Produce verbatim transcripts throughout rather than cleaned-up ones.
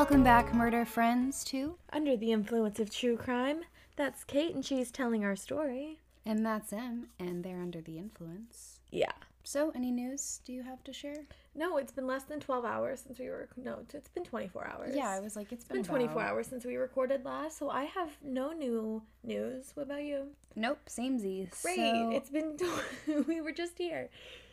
Welcome back, murder friends, to Under the Influence of True Crime. That's Kate, and she's telling our story. And that's Em, and they're under the influence. Yeah. So, any news do you have to share? No, it's been less than twelve hours since we were... No, it's been twenty-four hours. Yeah, I was like, it's It's been, been twenty-four about... hours since we recorded last, so I have no new news. What about you? Nope, samesies. Great. So, It's been... we were just here.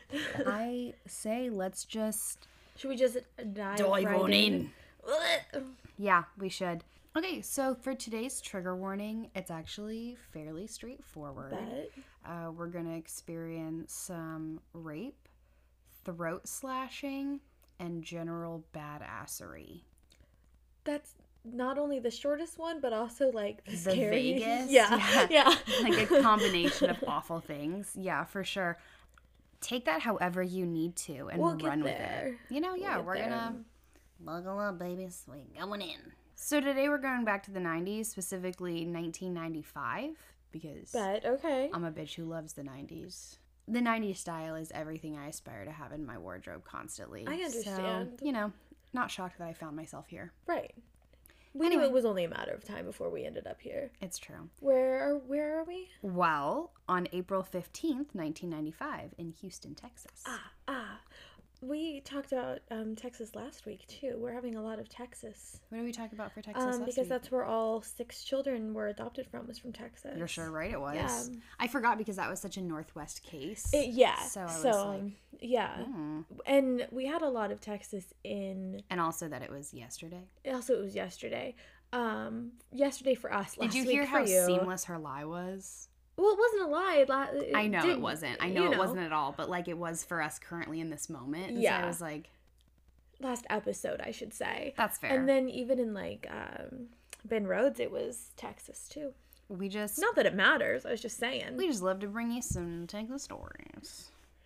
I say let's just... Should we just dive, dive right on in? in. Yeah, we should. Okay, so for today's trigger warning, it's actually fairly straightforward. Bet. Uh, we're going to experience some rape, throat slashing, and general badassery. That's not only the shortest one, but also like the, The scary. vaguest? Yeah. Yeah. Yeah. Like a combination of awful things. Yeah, for sure. Take that however you need to and We'll get run with there. it. You know, yeah, get we're there. gonna buckle up, babies. We going in. So today we're going back to the nineties, specifically nineteen ninety-five, because Bet. Okay. I'm a bitch who loves the nineties. The nineties style is everything I aspire to have in my wardrobe constantly. I understand. So, you know, not shocked that I found myself here. Right. We Anyway. knew it was only a matter of time before we ended up here. It's true. Where are where are we? Well, on April fifteenth, nineteen ninety-five, in Houston, Texas. Ah, ah. We talked about um, Texas last week too. We're having a lot of Texas. What did we talk about for Texas Um, last because week? that's where all six children were adopted from, was from Texas. You're sure right it was. Yeah. I forgot because that was such a Northwest case. It, yeah. So So, I was like, um, yeah. hmm. And we had a lot of Texas in. And also that it was yesterday. Also, it was yesterday. Um, yesterday for us. Last Did you week hear for how you. seamless her lie was? Well, it wasn't a lie. La- it I know did- it wasn't. I know, you it wasn't at all, but like it was for us currently in this moment. And Yeah. So I was like, Last episode, I should say. that's fair. And then even in like um, Ben Rhodes, it was Texas too. we just Not that it matters. I was just saying. we just love to bring you some Texas stories.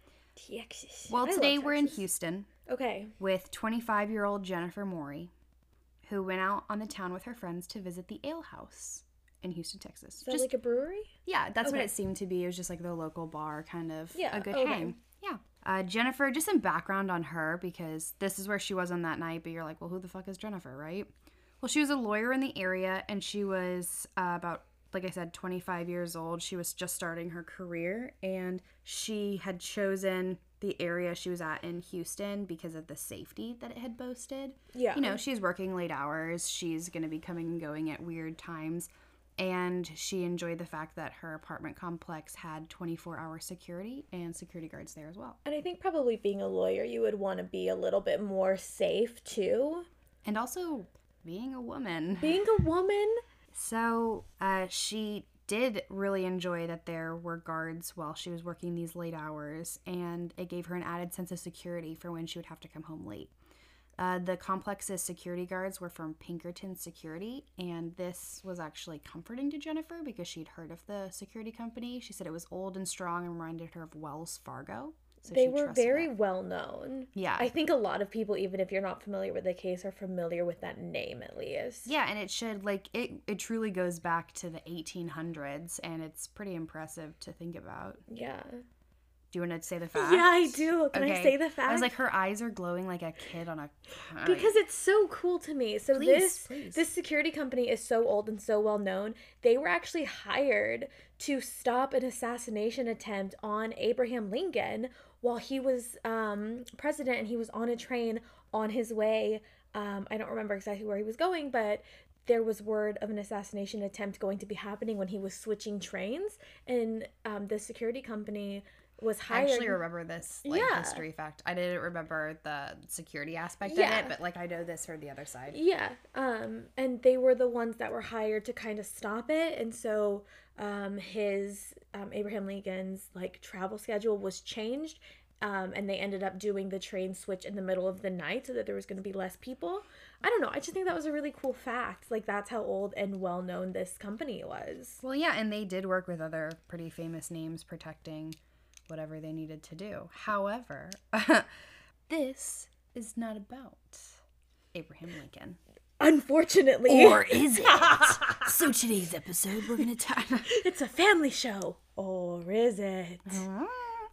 Texas. Well, I love today we're in Texas. Houston Okay. with twenty-five-year-old Jennifer Morey, who went out on the town with her friends to visit the Ale House in Houston, Texas. Is that Just like a brewery? yeah, that's what Okay. it seemed to be. It was just like the local bar, kind of Yeah, a good okay. hang. Yeah. Uh, Jennifer, just some background on her because this is where she was on that night. But you're like, well, who the fuck is Jennifer, right? Well, she was a lawyer in the area, and she was uh, about, like I said, twenty-five years old. She was just starting her career, and she had chosen the area she was at in Houston because of the safety that it had boasted. Yeah. You know, she's working late hours. She's going to be coming and going at weird times. And she enjoyed the fact that her apartment complex had twenty-four hour security and security guards there as well. And I think probably being a lawyer, you would want to be a little bit more safe too. And also being a woman. Being a woman. So uh, she did really enjoy that there were guards while she was working these late hours, and it gave her an added sense of security for when she would have to come home late. Uh, the complex's security guards were from Pinkerton Security, and this was actually comforting to Jennifer because she'd heard of the security company. She said it was old and strong and reminded her of Wells Fargo. So They she were trusted very it. well known. Yeah. I think a lot of people, even if you're not familiar with the case, are familiar with that name at least. Yeah, and it should, like, it, it truly goes back to the eighteen hundreds, and it's pretty impressive to think about. Yeah. Do you want to say the fact? Yeah, I do. Can I Okay. say the fact? I was like, her eyes are glowing like a kid on a... Because it's so cool to me. So Please, this please. this security company is so old and so well known. They were actually hired to stop an assassination attempt on Abraham Lincoln while he was um, president, and he was on a train on his way. Um, I don't remember exactly where he was going, but there was word of an assassination attempt going to be happening when he was switching trains, and um, the security company was I hired. actually remember this like Yeah. history fact. I didn't remember the security aspect Yeah. of it, but like I know this for the other side. Yeah, um, and they were the ones that were hired to kind of stop it, and so um, his um, Abraham Lincoln's like travel schedule was changed, um, and they ended up doing the train switch in the middle of the night so that there was going to be less people. I don't know. I just think that was a really cool fact. Like that's how old and well known this company was. Well, yeah, and they did work with other pretty famous names protecting whatever they needed to do. However, this is not about Abraham Lincoln. Unfortunately. Or is it? So today's episode, we're going to talk... It's a family show. Or is it?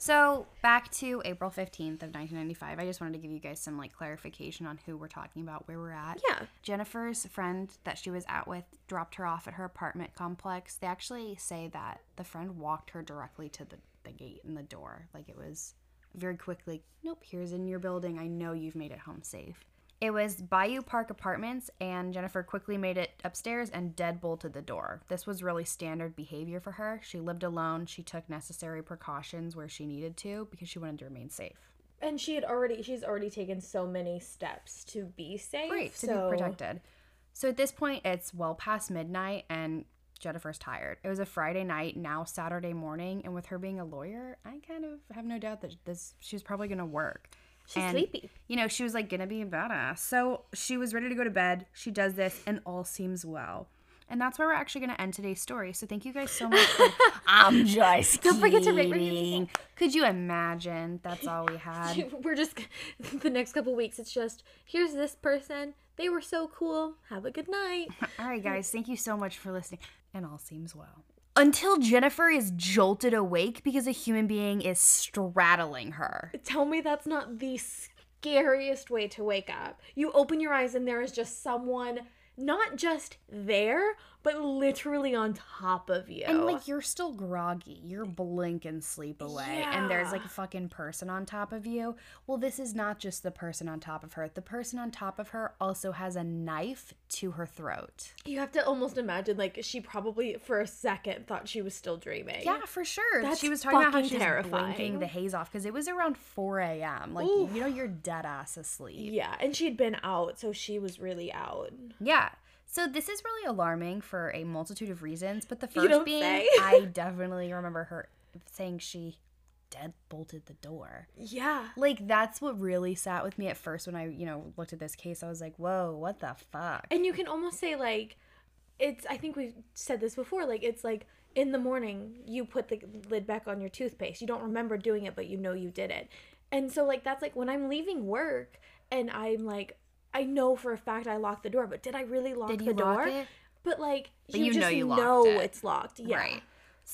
So back to April fifteenth of nineteen ninety-five. I just wanted to give you guys some like clarification on who we're talking about, where we're at. Yeah. Jennifer's friend that she was out with dropped her off at her apartment complex. They actually say that the friend walked her directly to the, the gate and the door. Like it was very quickly, nope, here's in your building. I know you've made it home safe. It was Bayou Park Apartments, and Jennifer quickly made it upstairs and deadbolted the door. This was really standard behavior for her. She lived alone. She took necessary precautions where she needed to because she wanted to remain safe. And she had already, she's already taken so many steps to be safe. Right, to so... be protected. So at this point, it's well past midnight, and Jennifer's tired. It was a Friday night, now Saturday morning, and with her being a lawyer, I kind of have no doubt that this she was probably going to work. She's and, sleepy. You know, she was like going to be a badass. So she was ready to go to bed. She does this, and all seems well. And that's where we're actually going to end today's story. So thank you guys so much for... I'm just Don't forget to rate, kidding. Could you imagine? That's all we had. We're just... The next couple weeks, it's just, here's this person. They were so cool. Have a good night. All right, guys. Thank you so much for listening. And all seems well. Until Jennifer is jolted awake because a human being is straddling her. Tell me that's not the scariest way to wake up. You open your eyes and there is just someone not just there, but literally on top of you. And, like, you're still groggy. You're blink and sleep away. Yeah. And there's, like, a fucking person on top of you. Well, this is not just the person on top of her. The person on top of her also has a knife to her throat. You have to almost imagine, like, she probably, for a second, thought she was still dreaming. Yeah, for sure. That's she was talking about how fucking she was terrifying. blinking the haze off because it was around four a.m. Like, Oof. you know, you're dead ass asleep. Yeah, and she'd been out, so she was really out. Yeah. So this is really alarming for a multitude of reasons, but the You first don't being, say. I definitely remember her saying she deadbolted the door. Yeah. Like, that's what really sat with me at first when I, you know, looked at this case. I was like, whoa, what the fuck? And you can almost say, like, it's, I think we've said this before, like, it's like, in the morning, you put the lid back on your toothpaste. You don't remember doing it, but you know you did it. And so, like, that's like when I'm leaving work and I'm like, I know for a fact I locked the door, but did I really lock Did the you door? lock it? But, like, But you, you just know you know locked it. it's locked. Yeah. Right.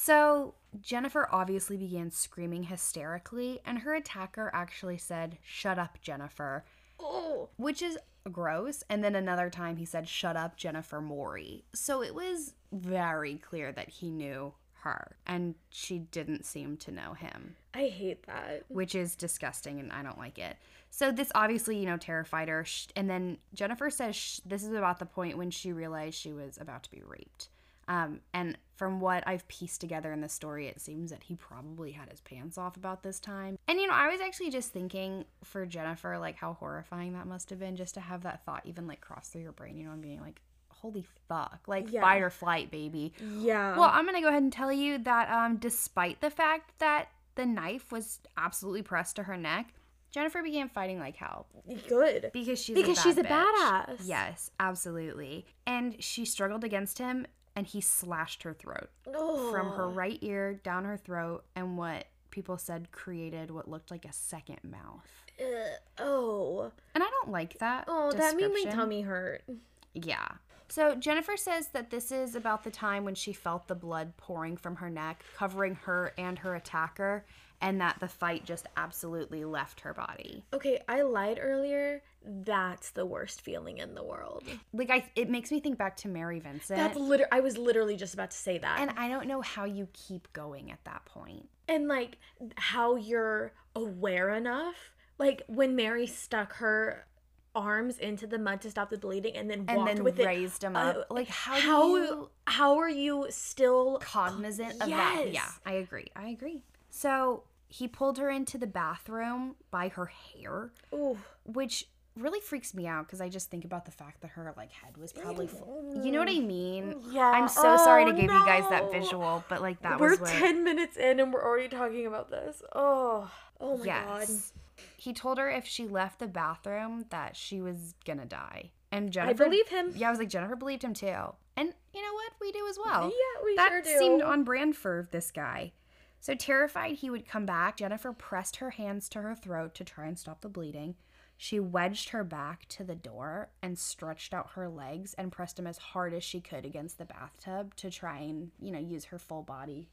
So Jennifer obviously began screaming hysterically, and her attacker actually said, "Shut up, Jennifer," Oh. which is gross. And then another time he said, "Shut up, Jennifer Morey." So it was very clear that he knew her, and she didn't seem to know him, I hate that. which is disgusting, and I don't like it. So this obviously, you know, terrified her. Sh- And then Jennifer says sh- this is about the point when she realized she was about to be raped. Um, and from what I've pieced together in the story, it seems that he probably had his pants off about this time. And, you know, I was actually just thinking for Jennifer, like, how horrifying that must have been just to have that thought even, like, cross through your brain, you know, and being like, holy fuck. Like, Yeah. fight or flight, baby. Yeah. Well, I'm going to go ahead and tell you that um, despite the fact that the knife was absolutely pressed to her neck, Jennifer began fighting like hell. Good. Because she's Because a bad she's a bitch. badass. Yes, absolutely. And she struggled against him, and he slashed her throat. Oh. From her right ear down her throat, and what people said created what looked like a second mouth. Ugh. Oh. And I don't like that Oh, that made my description. tummy hurt. Yeah. So Jennifer says that this is about the time when she felt the blood pouring from her neck, covering her and her attacker, and that the fight just absolutely left her body. Okay, I lied earlier. That's the worst feeling in the world. Like, I, it makes me think back to Mary Vincent. That's literally, I was literally just about to say that. And I don't know how you keep going at that point. And, like, how you're aware enough. Like, when Mary stuck her arms into the mud to stop the bleeding and then And walked then with raised it. them up. Uh, like, how, how, do you... how are you still cognizant of that? Yes. Yeah, I agree. I agree. So he pulled her into the bathroom by her hair, Ooh. which really freaks me out because I just think about the fact that her like head was probably full. You know what I mean? Yeah. I'm so sorry to Oh, give you guys that no. visual, but like that We're was what... ten minutes in and we're already talking about this. Oh. Oh my god. Yes. He told her if she left the bathroom that she was gonna die. And Jennifer... I believe him. Yeah, I was like, Jennifer believed him too. And you know what? We do as well. Yeah, we that sure do. seemed on brand for this guy. So terrified he would come back, Jennifer pressed her hands to her throat to try and stop the bleeding. She wedged her back to the door and stretched out her legs and pressed him as hard as she could against the bathtub to try and, you know, use her full body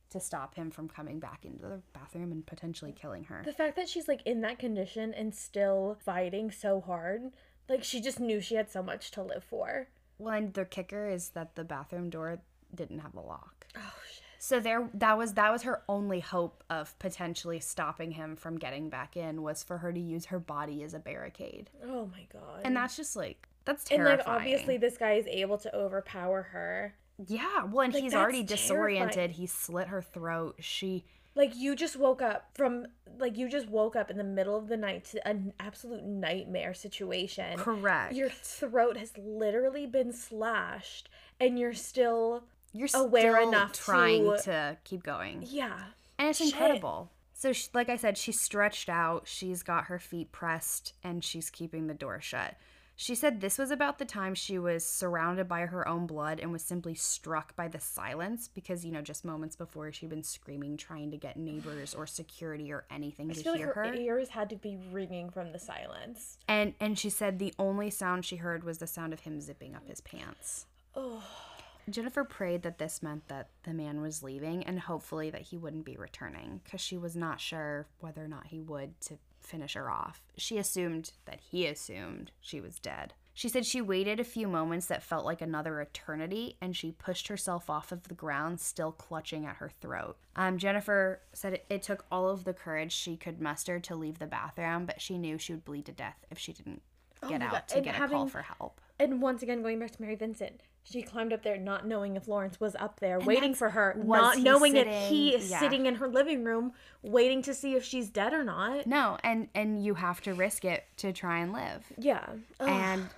to stop him from coming back into the bathroom and potentially killing her. The fact that she's like in that condition and still fighting so hard, like she just knew she had so much to live for. Well, and the kicker is that the bathroom door didn't have a lock. Oh shit. So there that was that was her only hope of potentially stopping him from getting back in, was for her to use her body as a barricade. Oh my god. And that's just like that's terrifying. And like obviously this guy is able to overpower her. Yeah, well, and Like, he's that's already disoriented. terrifying. He slit her throat. She Like you just woke up from like you just woke up in the middle of the night to an absolute nightmare situation. correct. Your throat has literally been slashed and you're still You're aware still enough trying to- to keep going. yeah. And it's Shit. incredible. So, she, like I said, she's stretched out. She's got her feet pressed, and she's keeping the door shut. She said this was about the time she was surrounded by her own blood and was simply struck by the silence because, you know, just moments before she'd been screaming, trying to get neighbors or security or anything I to feel like hear her, her. ears had to be ringing from the silence. And and she said the only sound she heard was the sound of him zipping up his pants. Oh. Jennifer prayed that this meant that the man was leaving and hopefully that he wouldn't be returning because she was not sure whether or not he would to finish her off. She assumed that he assumed she was dead. She said she waited a few moments that felt like another eternity, and she pushed herself off of the ground, still clutching at her throat. Um, Jennifer said it, it took all of the courage she could muster to leave the bathroom, but she knew she would bleed to death if she didn't Oh get my out God. to And get a having- call for help. And once again, going back to Mary Vincent, she climbed up there not knowing if Lawrence was up there, And waiting that's- for her, was not he knowing if sitting- he is yeah. sitting in her living room, waiting to see if she's dead or not. No, and, and you have to risk it to try and live. Yeah. Ugh. And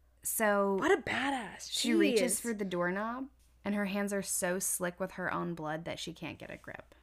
so what a badass. she reaches Jeez. for the doorknob, and her hands are so slick with her own blood that she can't get a grip.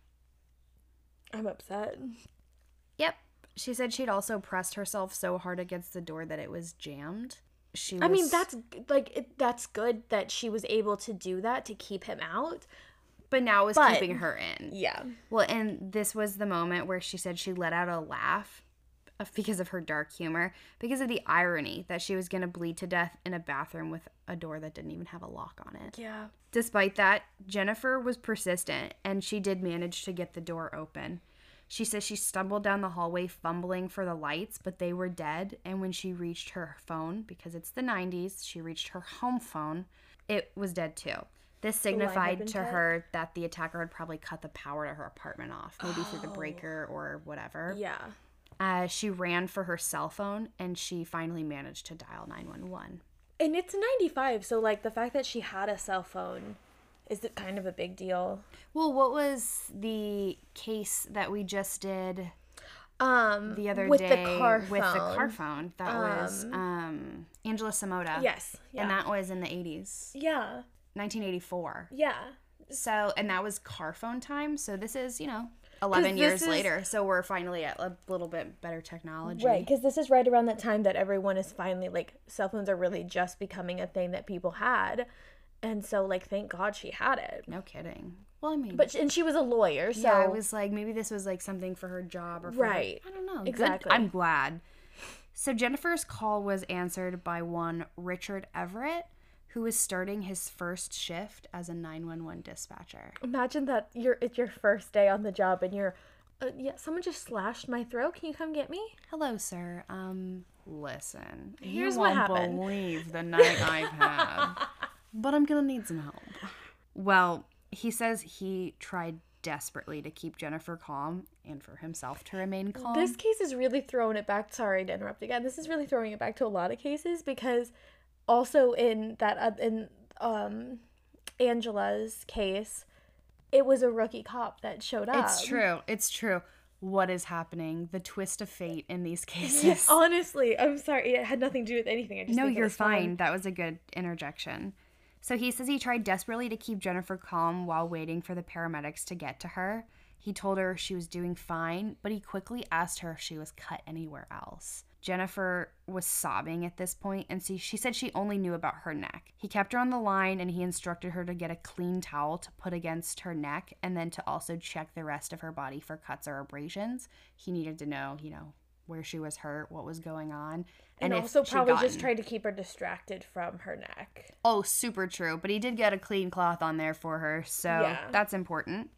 I'm upset. Yep. She said she'd also pressed herself so hard against the door that it was jammed. She was, I mean, that's like it, that's good that she was able to do that to keep him out. but now it was but- keeping her in. Yeah. Well, and this was the moment where she said she let out a laugh of- because of her dark humor, because of the irony that she was going to bleed to death in a bathroom with a door that didn't even have a lock on it. Yeah. Despite that, Jennifer was persistent, and she did manage to get the door open. She says she stumbled down the hallway fumbling for the lights, but they were dead, and when she reached her phone, because it's the nineties, she reached her home phone, it was dead too. This line had signified been to cut? her that the attacker had probably cut the power to her apartment off, maybe through the Oh. breaker or whatever. Yeah. Uh, she ran for her cell phone, and she finally managed to dial nine one one. And it's ninety-five, so like the fact that she had a cell phone is it kind of a big deal. Well, what was the case that we just did Um the other with day the car with the phone. car phone? That was Um, um, Angela Samota. Yes. Yeah. And that was in the eighties, yeah. nineteen eighty-four. Yeah. So, and that was car phone time. So this is, you know, eleven this years is- later. So we're finally at a little bit better technology. Right, because this is right around that time that everyone is finally like cell phones are really just becoming a thing that people had, and so like thank God she had it. No kidding. Well, I mean, But and she was a lawyer, so yeah, I was like, maybe this was like something for her job or for her- Right. I don't know. Good- Exactly. I'm glad. So Jennifer's call was answered by one Richard Everett, who was starting his first shift as a nine one one dispatcher. imagine that you're it's your first day on the job and you're uh, yeah someone just slashed my throat. Can you come get me? Hello, sir. Um, listen. Here's you what won't happened. believe the night I've had, but I'm gonna need some help. Well, he says he tried desperately to keep Jennifer calm and for himself to remain calm. This case is really throwing it back. Sorry to interrupt again. This is really throwing it back to a lot of cases because also in that uh, in um Angela's case, it was a rookie cop that showed up. It's true. It's true. What is happening? The twist of fate in these cases. Yeah, honestly, I'm sorry. It had nothing to do with anything. I just No, think it you're was fun. fine. That was a good interjection. So he says he tried desperately to keep Jennifer calm while waiting for the paramedics to get to her. He told her she was doing fine, but he quickly asked her if she was cut anywhere else. Jennifer was sobbing at this point, and see, she said she only knew about her neck. He kept her on the line, and he instructed her to get a clean towel to put against her neck, and then to also check the rest of her body for cuts or abrasions. He needed to know, you know, where she was hurt, what was going on. And, if also she'd probably just gotten- tried to keep her distracted from her neck. Oh, super true. But he did get a clean cloth on there for her, so Yeah. that's important.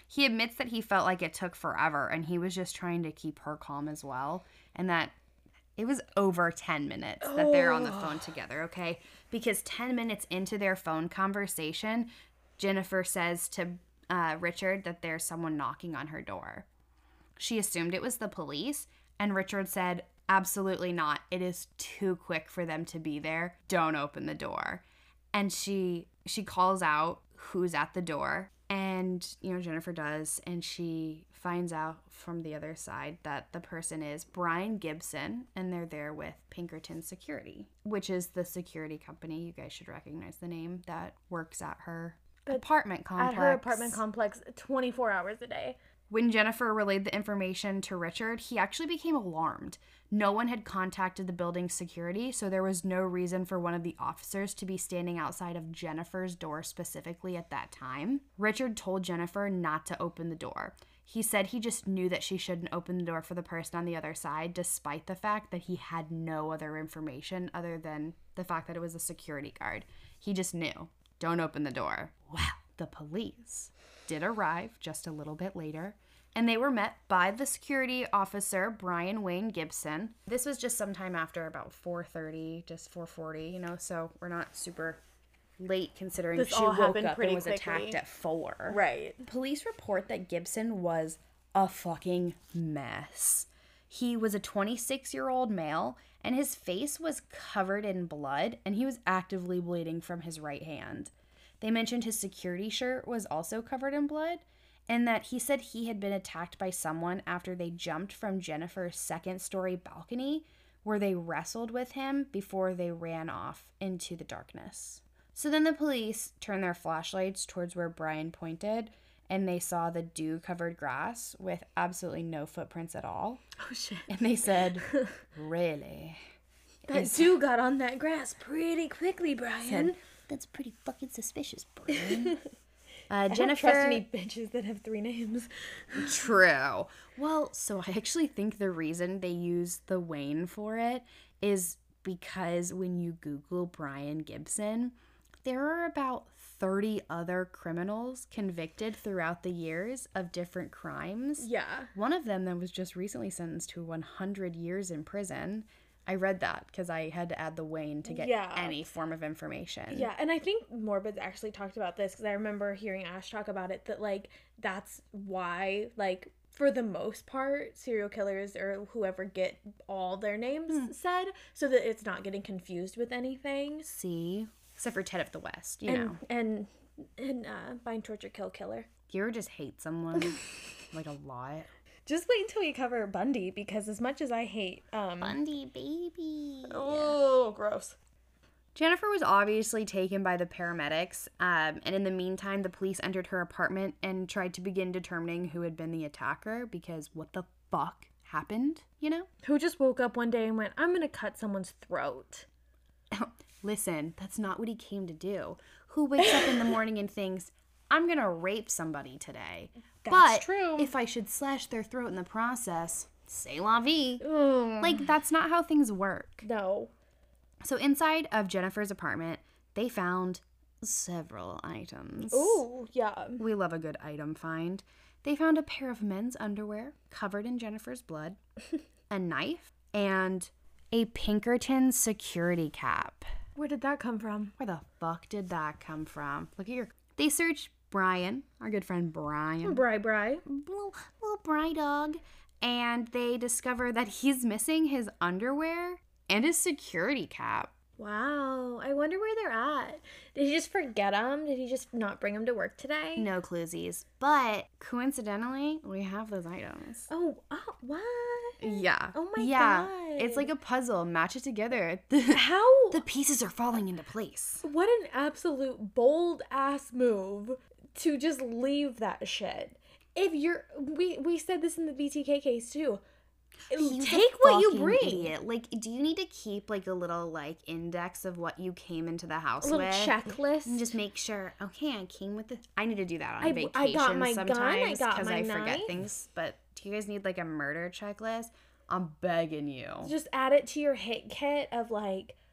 He admits that he felt like it took forever and he was just trying to keep her calm as well. And that it was over ten minutes that they're on the phone together, okay? Because ten minutes into their phone conversation, Jennifer says to uh, Richard that there's someone knocking on her door. She assumed it was the police, and Richard said, absolutely not. It is too quick for them to be there. Don't open the door. And she she calls out who's at the door. And, you know, Jennifer does, and she finds out from the other side that the person is Brian Gibson, and they're there with Pinkerton Security, which is the security company. You guys should recognize the name that works at her But apartment complex. At her apartment complex twenty-four hours a day. When Jennifer relayed the information to Richard, he actually became alarmed. No one had contacted the building's security, so there was no reason for one of the officers to be standing outside of Jennifer's door specifically at that time. Richard told Jennifer not to open the door. He said he just knew that she shouldn't open the door for the person on the other side, despite the fact that he had no other information other than the fact that it was a security guard. He just knew. Don't open the door. Well, the police did arrive just a little bit later, and they were met by the security officer, Brian Wayne Gibson. This was just sometime after about four thirty, just four forty, you know, so we're not super late considering This she all woke happened up pretty and was quickly. attacked at four. Right. Police report that Gibson was a fucking mess. He was a twenty-six-year-old male, and his face was covered in blood, and he was actively bleeding from his right hand. They mentioned his security shirt was also covered in blood, and that he said he had been attacked by someone after they jumped from Jennifer's second-story balcony, where they wrestled with him before they ran off into the darkness. So then the police turned their flashlights towards where Brian pointed, and they saw the dew-covered grass with absolutely no footprints at all. Oh, shit. And they said, really? That Is- dew got on that grass pretty quickly, Brian. Said, that's pretty fucking suspicious, Brian. Uh, I Jennifer. don't trust any bitches that have three names. True. Well, so I actually think the reason they use the Wayne for it is because when you Google Brian Gibson, there are about thirty other criminals convicted throughout the years of different crimes. Yeah. One of them that was just recently sentenced to one hundred years in prison. I read that because I had to add the Wayne to get Yeah. any form of information. Yeah, and I think Morbid's actually talked about this because I remember hearing Ash talk about it, that, like, that's why, like, for the most part, serial killers or whoever get all their names Hmm. said so that it's not getting confused with anything. See? Except for Ted of the West, you and, know. And, and uh, Bind, Torture, Kill, Killer. Do you ever just hate someone, like, a lot? Just wait until we cover Bundy, because as much as I hate... um Bundy, baby. Oh, gross. Jennifer was obviously taken by the paramedics, um, and in the meantime, the police entered her apartment and tried to begin determining who had been the attacker, because what the fuck happened, you know? Who just woke up one day and went, I'm gonna cut someone's throat. Listen, that's not what he came to do. Who wakes up in the morning and thinks, I'm gonna rape somebody today? That's but true. if I should slash their throat in the process, c'est la vie. Ugh. Like, that's not how things work. No. So inside of Jennifer's apartment, they found several items. Ooh, yeah. We love a good item find. They found a pair of men's underwear covered in Jennifer's blood, a knife, and a Pinkerton security cap. Where did that come from? Where the fuck did that come from? Look at your... They searched Brian, our good friend Brian. Bri Bri. Little, little Bri dog. And they discovered that he's missing his underwear and his security cap. Wow. I wonder where they're at. Did he just forget them? Did he just not bring them to work today? No cluesies. But coincidentally, we have those items. Oh, oh, what? Yeah. Oh my yeah. God. It's like a puzzle. Match it together. How? The pieces are falling into place. What an absolute bold ass move to just leave that shit. If you're, we we said this in the B T K case too. He's Take a what you fucking bring. Idiot. Like, do you need to keep like a little like index of what you came into the house A little with? checklist. And just make sure. Okay, I came with this. I need to do that on I- vacation I got my gun, I sometimes got because my I forget knife. things. But do you guys need like a murder checklist? I'm begging you. Just add it to your hit kit of like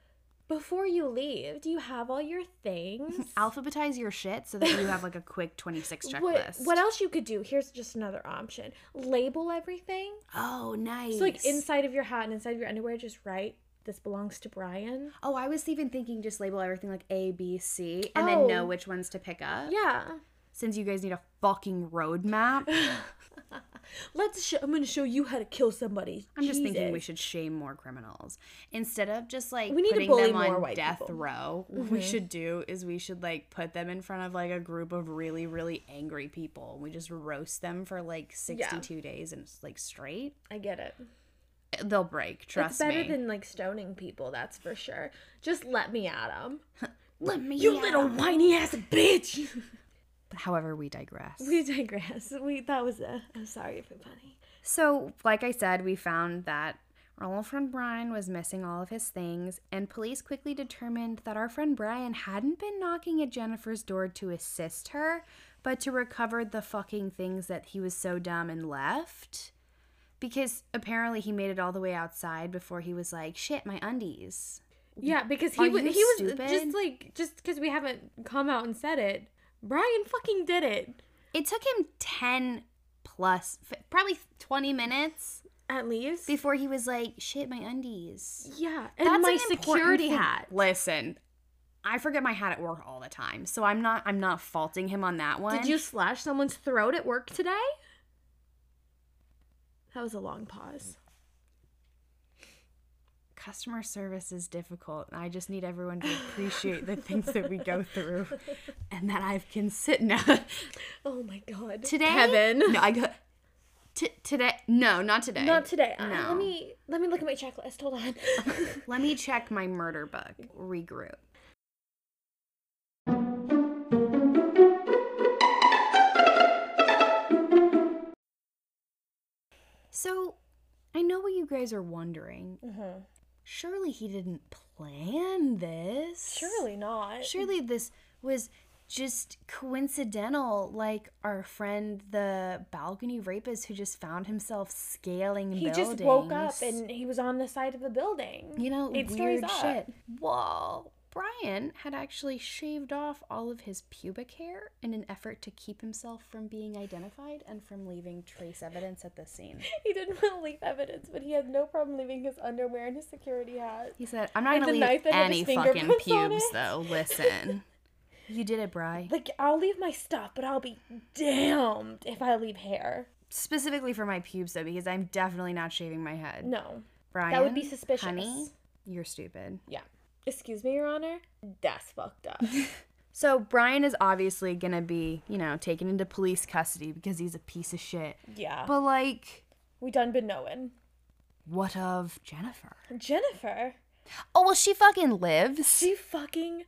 Before you leave, do you have all your things? Alphabetize your shit so that you have like a quick twenty-six checklist. What, what else you could do? Here's just another option. Label everything. Oh, nice. So like inside of your hat and inside of your underwear, just write, this belongs to Brian. Oh, I was even thinking just label everything like A, B, C, and Oh. then know which ones to pick up. Yeah. Since you guys need a fucking roadmap. Let's show, I'm going to show you how to kill somebody. I'm just Jesus. thinking we should shame more criminals. Instead of just like We need to putting bully them more on white death people. row, what we should do is we should like put them in front of like a group of really, really angry people. We just roast them for like sixty-two days and it's like straight. I get it. They'll break, trust It's better me. than like stoning people, that's for sure. Just let me at them. Let me You out. little whiny ass bitch. However, we digress. We digress. We that was a. I'm sorry if it's funny. So, like I said, we found that our little friend Brian was missing all of his things, and police quickly determined that our friend Brian hadn't been knocking at Jennifer's door to assist her, but to recover the fucking things that he was so dumb and left. Because apparently he made it all the way outside before he was like, shit, my undies. Yeah, because he Are was you he was stupid? just like just because we haven't come out and said it. Brian fucking did it. It took him ten plus, probably twenty minutes At least. before he was like, shit, my undies. Yeah, and That's my an important security thing. hat. Listen, I forget my hat at work all the time, so I'm not I'm not faulting him on that one. Did you slash someone's throat at work today? That was a long pause. Customer service is difficult. I just need everyone to appreciate the things that we go through, and that I've considered. No, Oh my god. today, Kevin. No, I got t- today. No, not today. Not today. Uh, No. let me let me look at my checklist. Hold on. Let me check my murder book. Regroup. So, I know what you guys are wondering. Mhm. Surely he didn't plan this. Surely not. Surely this was just coincidental, like our friend, the balcony rapist who just found himself scaling He buildings. just woke up and he was on the side of a building. you know, Eight stories weird up. shit. Well, Brian had actually shaved off all of his pubic hair in an effort to keep himself from being identified and from leaving trace evidence at the scene. He didn't want to leave evidence, but he had no problem leaving his underwear and his security hat. He said, I'm not And going to the leave knife that had any his fucking fingerprints on pubes, it. though. Listen. You did it, Bri. Like, I'll leave my stuff, but I'll be damned if I leave hair. Specifically for my pubes, though, because I'm definitely not shaving my head. No. Brian, That would be suspicious. Honey, you're stupid. Yeah. Excuse me, Your Honor? That's fucked up. So Brian is obviously going to be, you know, taken into police custody because he's a piece of shit. Yeah. But, like, We done been knowing. what of Jennifer? Jennifer, Oh, well, she fucking lives. she fucking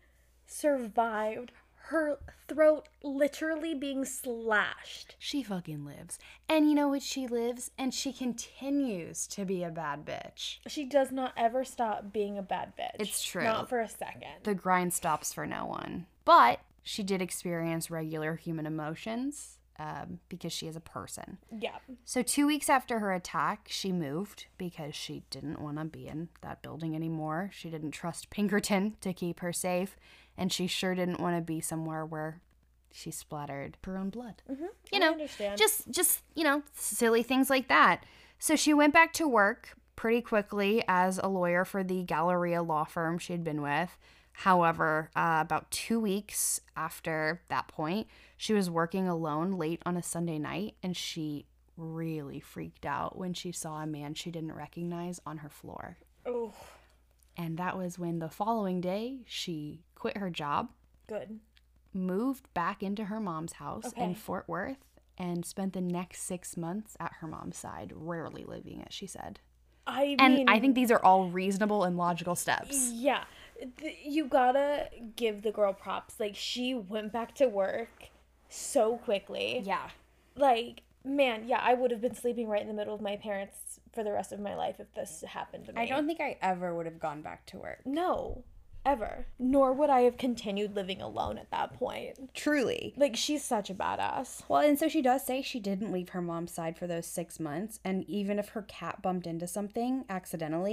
survived her throat literally being slashed. She fucking lives. And you know what? She lives and she continues to be a bad bitch. She does not ever stop being a bad bitch. It's true. Not for a second. The grind stops for no one. But she did experience regular human emotions um, because she is a person. Yeah. So two weeks after her attack, she moved because she didn't want to be in that building anymore. She didn't trust Pinkerton to keep her safe. And she sure didn't want to be somewhere where she splattered her own blood. Mm-hmm. You I know, understand. just, just, you know, silly things like that. So she went back to work pretty quickly as a lawyer for the Galleria law firm she had been with. However, uh, about two weeks after that point, she was working alone late on a Sunday night, and she really freaked out when she saw a man she didn't recognize on her floor. Oh, And that was when the following day, she quit her job, good. moved back into her mom's house Okay. in Fort Worth, and spent the next six months at her mom's side, rarely leaving it, she said. I And mean, I think these are all reasonable and logical steps. yeah, th- you gotta give the girl props. Like, she went back to work so quickly. Yeah. Like, man, yeah, I would have been sleeping right in the middle of my parents for the rest of my life if this happened to me. I don't think I ever would have gone back to work. No, ever. Nor would I have continued living alone at that point. Truly. Like, she's such a badass. Well, and so she does say she didn't leave her mom's side for those six months. And even if her cat bumped into something accidentally,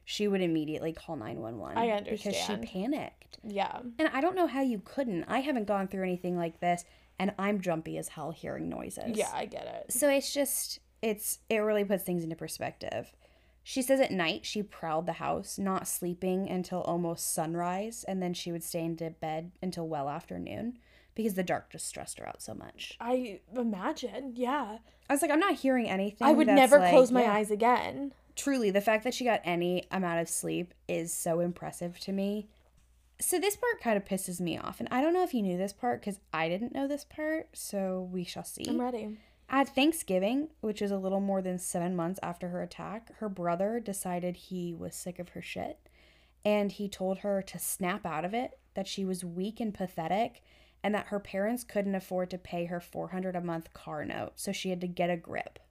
she would immediately call nine one one. I understand. Because she panicked. Yeah. And I don't know how you couldn't. I haven't gone through anything like this, and I'm jumpy as hell hearing noises. Yeah, I get it. So it's just, it's, it really puts things into perspective. She says at night she prowled the house, not sleeping until almost sunrise, and then she would stay into bed until well after noon because the dark just stressed her out so much. I imagine, yeah. I was like, I'm not hearing anything. I would that's never like, close my yeah. eyes again. Truly, the fact that she got any amount of sleep is so impressive to me. So this part kind of pisses me off, and I don't know if you knew this part because I didn't know this part, so we shall see. I'm ready. At Thanksgiving, which is a little more than seven months after her attack, her brother decided he was sick of her shit, and he told her to snap out of it, that she was weak and pathetic, and that her parents couldn't afford to pay her four hundred dollars a month car note, so she had to get a grip.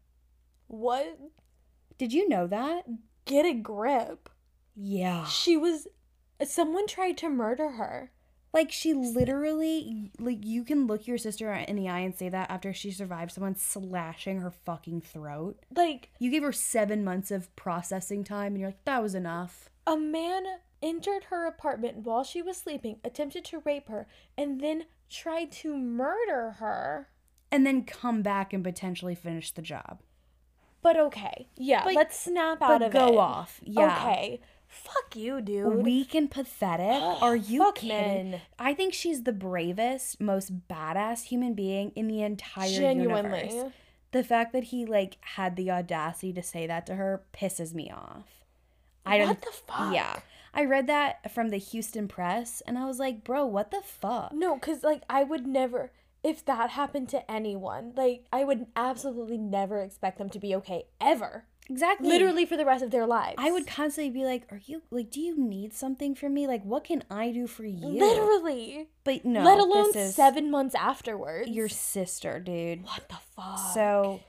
What? Did you know that? Get a grip. Yeah. She was... Someone tried to murder her. Like, she literally... Like, you can look your sister in the eye and say that after she survived someone slashing her fucking throat. Like... You gave her seven months of processing time, and you're like, that was enough. A man entered her apartment while she was sleeping, attempted to rape her, and then tried to murder her. And then come back and potentially finish the job. But okay. Yeah, But- let's snap out But of go it. off. Yeah. Okay. Fuck you, dude. Weak and pathetic? Are you Fuck kidding? men. I think she's the bravest, most badass human being in the entire Genuinely. universe. The fact that he, like, had the audacity to say that to her pisses me off. I What don't, the fuck? Yeah. I read that from the Houston Press, and I was like, bro, what the fuck? No, because, like, I would never... If that happened to anyone, like, I would absolutely never expect them to be okay, ever. Exactly. Literally for the rest of their lives. I would constantly be like, are you, like, do you need something from me? Like, what can I do for you? Literally. But no, Let alone this is seven months afterwards. your sister, dude. What the fuck? So,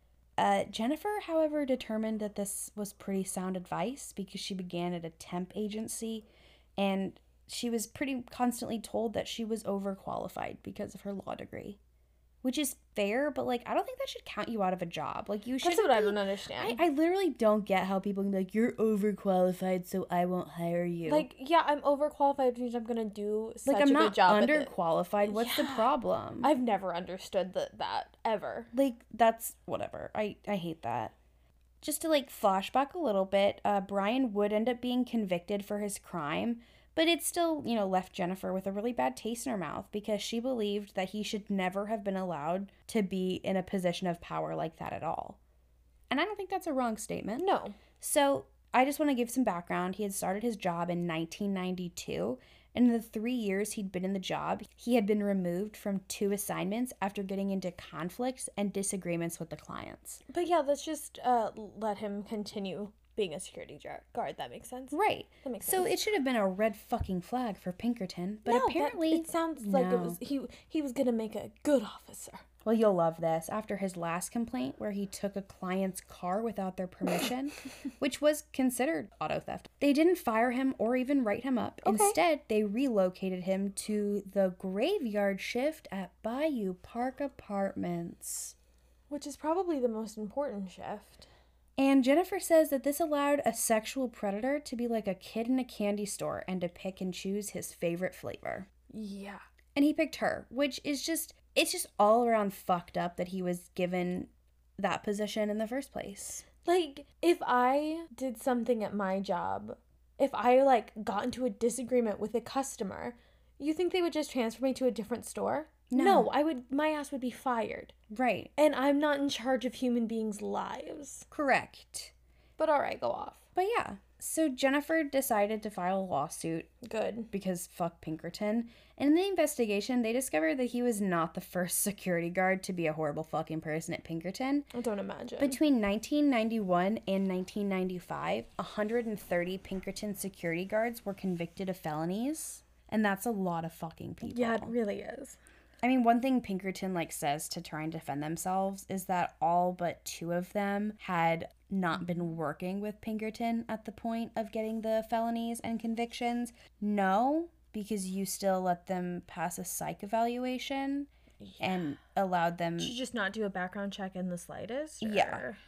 uh, Jennifer, however, determined that this was pretty sound advice because she began at a temp agency, and she was pretty constantly told that she was overqualified because of her law degree, which is fair, but, like, I don't think that should count you out of a job. Like, you should. That's what I don't understand. I, I literally don't get how people can be like, you're overqualified, so I won't hire you. Like, yeah, I'm overqualified, which means I'm gonna do such like I'm a not good job at it. underqualified. What's the Yeah. problem? I've never understood that that ever. Like, that's whatever. I, I hate that. Just to, like, flashback a little bit, uh, Brian would end up being convicted for his crime, but it still, you know, left Jennifer with a really bad taste in her mouth because she believed that he should never have been allowed to be in a position of power like that at all. And I don't think that's a wrong statement. No. So I just want to give some background. He had started his job in nineteen ninety-two, and in the three years he'd been in the job, he had been removed from two assignments after getting into conflicts and disagreements with the clients. But yeah, let's just uh, let him continue being a security jar- guard. That makes sense. Right. That makes So sense. it should have been a red fucking flag for Pinkerton, but No, that- apparently it sounds like it no. was he he was gonna make a good officer. Well, you'll love this. After his last complaint where he took a client's car without their permission, which was considered auto theft, they didn't fire him or even write him up. Okay. Instead, they relocated him to the graveyard shift at Bayou Park Apartments. Which is probably the most important shift. And Jennifer says that this allowed a sexual predator to be like a kid in a candy store and to pick and choose his favorite flavor. Yeah. And he picked her, which is just, it's just all around fucked up that he was given that position in the first place. Like, if I did something at my job, if I, like, got into a disagreement with a customer, you think they would just transfer me to a different store? No. I would, my ass would be fired. Right. And I'm not in charge of human beings' lives. Correct. But alright, go off. But yeah, so Jennifer decided to file a lawsuit Good. because fuck Pinkerton. And in the investigation, they discovered that he was not the first security guard to be a horrible fucking person at Pinkerton. I don't imagine. Between nineteen ninety-one and nineteen ninety-five, one hundred thirty Pinkerton security guards were convicted of felonies. And that's a lot of fucking people. Yeah, it really is. I mean, one thing Pinkerton, like, says to try and defend themselves is that all but two of them had not been working with Pinkerton at the point of getting the felonies and convictions. No, because you still let them pass a psych evaluation and allowed them... Did you just not do a background check in the slightest? Or... Yeah.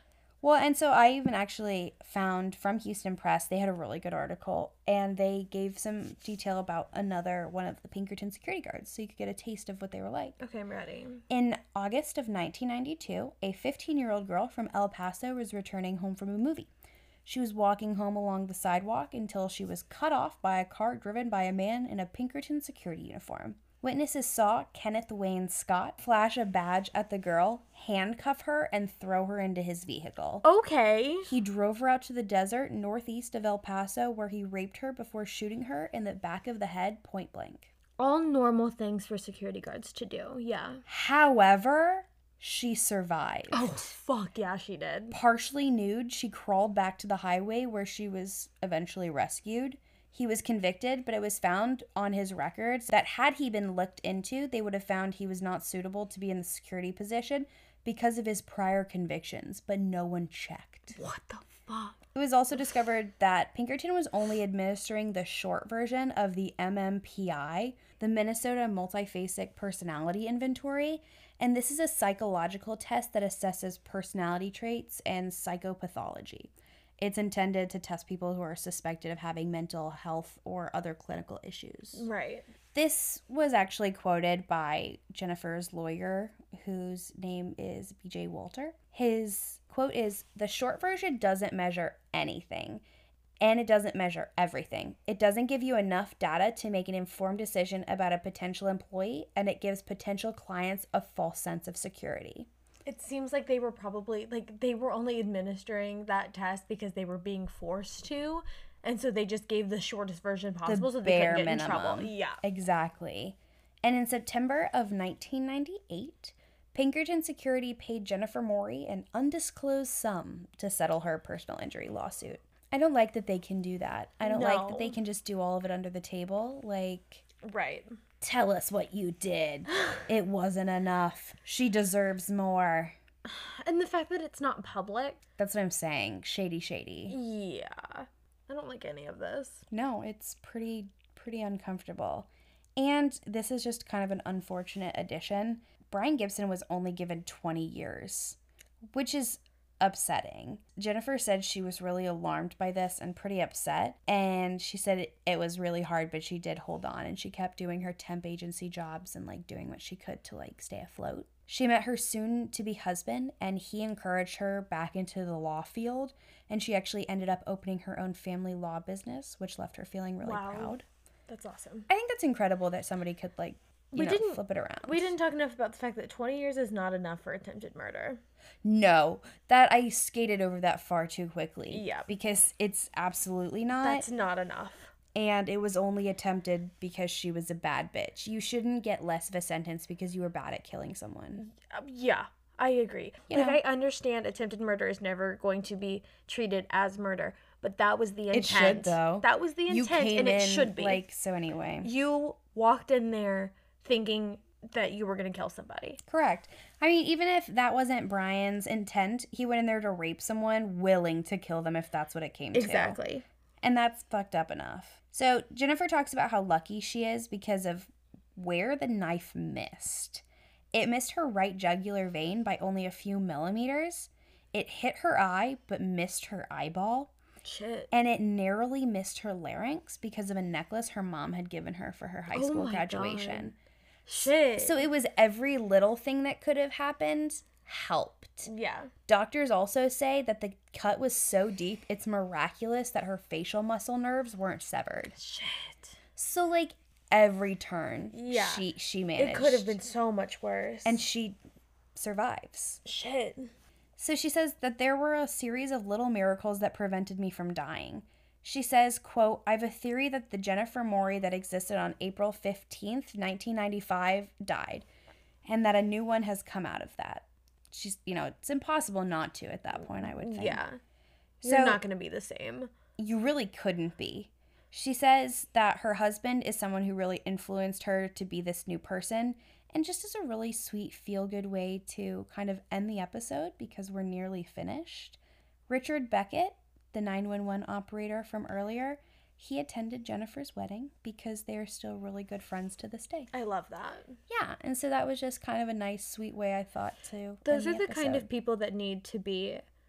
Well, and so I even actually found from Houston Press, they had a really good article, and they gave some detail about another one of the Pinkerton security guards, so you could get a taste of what they were like. Okay, I'm ready. In August of nineteen ninety-two, a fifteen-year-old girl from El Paso was returning home from a movie. She was walking home along the sidewalk until she was cut off by a car driven by a man in a Pinkerton security uniform. Witnesses saw Kenneth Wayne Scott flash a badge at the girl, handcuff her, and throw her into his vehicle. Okay. He drove her out to the desert northeast of El Paso, where he raped her before shooting her in the back of the head point blank. All normal things for security guards to do, yeah. However, she survived. Oh, fuck yeah, she did. Partially nude, she crawled back to the highway where she was eventually rescued. He was convicted, but it was found on his records that had he been looked into, they would have found he was not suitable to be in the security position because of his prior convictions, but no one checked. What the fuck? It was also discovered that Pinkerton was only administering the short version of the M M P I, the Minnesota Multiphasic Personality Inventory, and this is a psychological test that assesses personality traits and psychopathology. It's intended to test people who are suspected of having mental health or other clinical issues. Right. This was actually quoted by Jennifer's lawyer, whose name is B J Walter. His quote is, "The short version doesn't measure anything, and it doesn't measure everything. It doesn't give you enough data to make an informed decision about a potential employee, and it gives potential clients a false sense of security." It seems like they were probably, like, they were only administering that test because they were being forced to, and so they just gave the shortest version possible The so they couldn't bare get in trouble. minimum. Yeah. Exactly. And in September of nineteen ninety-eight, Pinkerton Security paid Jennifer Morey an undisclosed sum to settle her personal injury lawsuit. I don't like that they can do that. I don't like that they No. can just do all of it under the table. Like, Right. tell us what you did. It wasn't enough. She deserves more. And the fact that it's not public. That's what I'm saying. Shady, shady. Yeah. I don't like any of this. No, it's pretty, pretty uncomfortable. And this is just kind of an unfortunate addition. Brian Gibson was only given twenty years, which is upsetting. Jennifer said she was really alarmed by this and pretty upset. And she said it, it was really hard, but she did hold on and she kept doing her temp agency jobs and like doing what she could to like stay afloat. She met her soon to be husband and he encouraged her back into the law field. And she actually ended up opening her own family law business, which left her feeling really Wow. proud. That's awesome. I think that's incredible that somebody could like, you We know, didn't- flip it around. We didn't talk enough about the fact that twenty years is not enough for attempted murder. No, that I skated over that far too quickly. Yeah. Because it's absolutely not. That's not enough. And it was only attempted because she was a bad bitch. You shouldn't get less of a sentence because you were bad at killing someone. Um, yeah, I agree. You like, know. I understand attempted murder is never going to be treated as murder, but that was the intent. It should, though. That was the You intent, came and it in, should be. like, so anyway. You walked in there thinking that you were going to kill somebody. Correct. I mean, even if that wasn't Brian's intent, he went in there to rape someone willing to kill them if that's what it came to. Exactly. And that's fucked up enough. So Jennifer talks about how lucky she is because of where the knife missed. It missed her right jugular vein by only a few millimeters. It hit her eye, but missed her eyeball. Shit. And it narrowly missed her larynx because of a necklace her mom had given her for her high Oh school my graduation. Shit. So it was every little thing that could have happened helped. Yeah. Doctors also say that the cut was so deep, it's miraculous that her facial muscle nerves weren't severed. Shit. So, like, every turn, Yeah. she she managed. It could have been so much worse. And she survives. Shit. So she says that there were a series of little miracles that prevented me from dying. She says, quote, "I have a theory that the Jennifer Morey that existed on April fifteenth, nineteen ninety-five died, and that a new one has come out of that." She's, you know, it's impossible not to at that point, I would think. Yeah. So You're not going to be the same. you really couldn't be. She says that her husband is someone who really influenced her to be this new person, and just as a really sweet feel-good way to kind of end the episode because we're nearly finished. Richard Beckett, the nine one one operator from earlier, he attended Jennifer's wedding because they are still really good friends to this day. I love that. Yeah, and so that was just kind of a nice, sweet way I thought to Those end are the kind of episode. people that need to be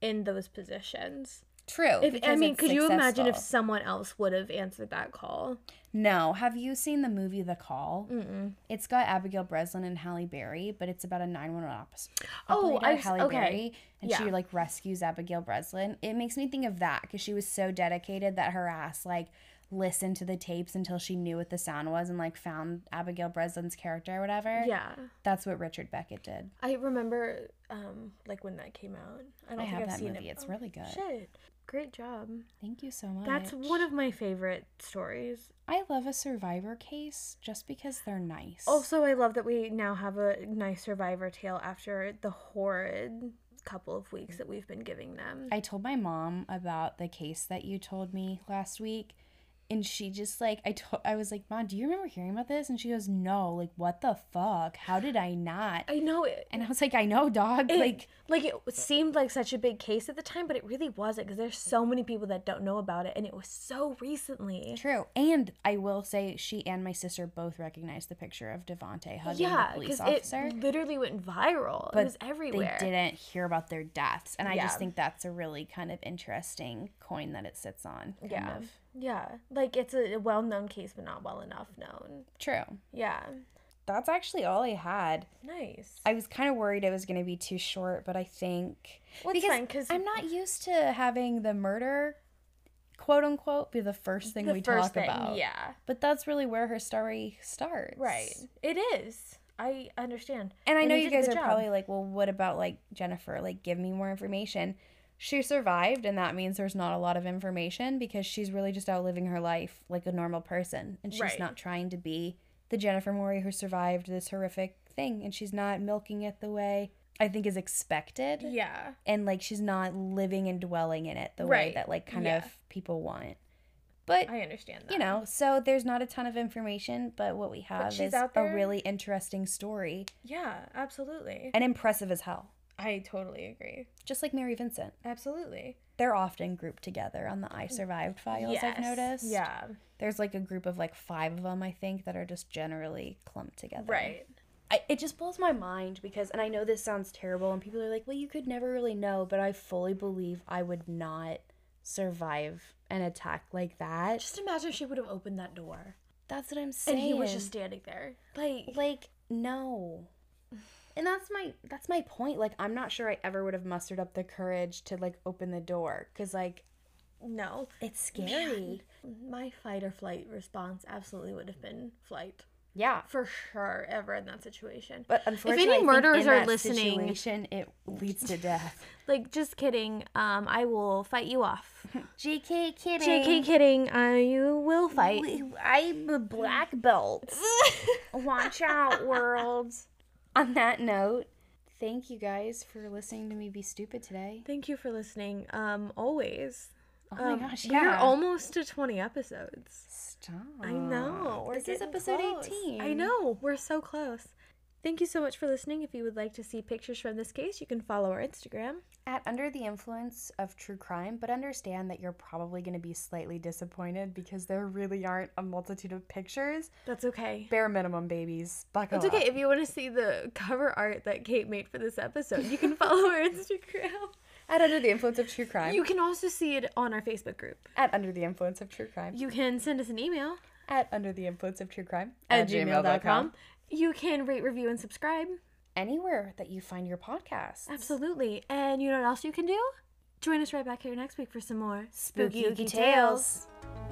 in those positions. True. If I mean, it's could you imagine if successful. someone else would have answered that call? No. Have you seen the movie The Call? Mm-mm. It's got Abigail Breslin and Halle Berry, but it's about a nine one one opposite. Oh, operator, I've- Halle okay. Berry, and she Yeah. like rescues Abigail Breslin. It makes me think of that because she was so dedicated that her ass like listened to the tapes until she knew what the sound was and like found Abigail Breslin's character or whatever. Yeah. That's what Richard Beckett did. I remember, um, like when that came out. I don't I think have I've that seen movie. it. It's Oh, really good. Shit. Great job. Thank you so much. That's one of my favorite stories. I love a survivor case just because they're nice. Also, I love that we now have a nice survivor tale after the horrid couple of weeks that we've been giving them. I told my mom about the case that you told me last week, and she just like I told I was like, Mom, do you remember hearing about this? And she goes, No, like what the fuck? How did I not? I know it. And I was like, I know, dog. It, like like it seemed like such a big case at the time, but it really wasn't because there's so many people that don't know about it, and it was so recently. true. And I will say, she and my sister both recognized the picture of Devontae hugging Yeah, the police because officer. it literally went viral. But it was everywhere. They didn't hear about their deaths, and I Yeah. just think that's a really kind of interesting coin that it sits on. Kind Yeah. of. Yeah. Like it's a well-known case, but not well enough known. True. Yeah. That's actually all I had. Nice. I was kind of worried it was going to be too short, but I think Well, it's because fine, 'cause- I'm not used to having the murder, quote unquote, be the first thing the we first talk thing, about. yeah. But that's really where her story starts. Right. It is. I understand. And I know you did a guys good are job. probably like, well, what about like Jennifer? Like, give me more information. She survived, and that means there's not a lot of information because she's really just out living her life like a normal person. And she's Right. not trying to be the Jennifer Maury who survived this horrific thing. And she's not milking it the way I think is expected. Yeah. And like she's not living and dwelling in it the way Right. that like kind Yeah. of people want. But I understand that. you know, so there's not a ton of information, but what we have she's is out a there. really interesting story Yeah, absolutely. and impressive as hell. I totally agree. Just like Mary Vincent. Absolutely. They're often grouped together on the I Survived files, I've Yes. noticed. Yeah. There's like a group of like five of them, I think, that are just generally clumped together. Right. I, it just blows my mind because, and I know this sounds terrible, and people are like, well, you could never really know, but I fully believe I would not survive an attack like that. Just imagine she would have opened that door. That's what I'm saying. And he was just standing there. Like, like, no. And that's my that's my point. Like, I'm not sure I ever would have mustered up the courage to like open the door because like no. it's scary. My fight or flight response absolutely would have been flight. Yeah. For sure, ever in that situation. But unfortunately, I think murderers in are that listening- situation, it leads to death. Like, just kidding. Um, I will fight you off. J K kidding. J K kidding. I you will fight. I'm a black belt. Watch out, world. On that note, thank you guys for listening to me be stupid today. Thank you for listening. Um, always. Oh my Um, gosh, We're yeah. almost to twenty episodes. Stop. I know. We're This is getting episode close. eighteen. I know. We're so close. Thank you so much for listening. If you would like to see pictures from this case, you can follow our Instagram. At Under the Influence of True Crime, but understand that you're probably going to be slightly disappointed because there really aren't a multitude of pictures. That's okay. Bare minimum, babies. Buckle It's okay. up. If you want to see the cover art that Kate made for this episode, you can follow our Instagram. At Under the Influence of True Crime. You can also see it on our Facebook group. At Under the Influence of True Crime. You can send us an email At Under the Influence of True Crime. at gmail dot com. You can rate, review, and subscribe. Anywhere that you find your podcasts. Absolutely. And you know what else you can do? Join us right back here next week for some more Spooky Ookie Ookie Tales.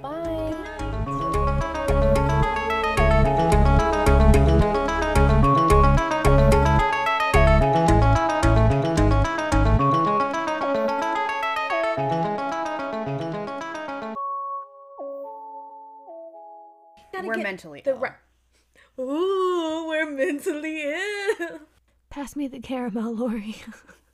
Bye. Gotta We're get mentally the ill. ri- Ooh, we're mentally ill. Pass me the caramel, Lori.